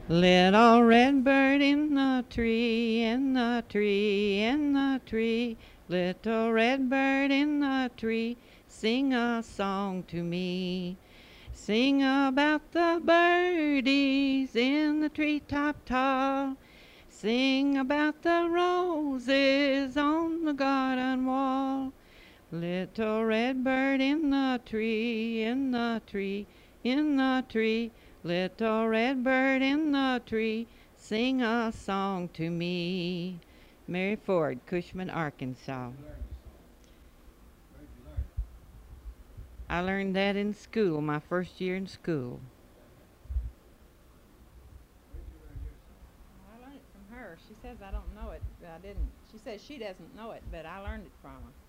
Little red bird in the tree, in the tree, in the tree. Little red bird in the tree, sing a song to me. Sing about the birdies in the treetop tall. Sing about the roses on the garden wall. Little red bird in the tree, in the tree, in the tree. Little red bird in the tree, sing a song to me. Mary Ford, Cushman, Arkansas. I learned that in school, my first year in school. I learned it from her. She says I don't know it, but I didn't. She says she doesn't know it, but I learned it from her.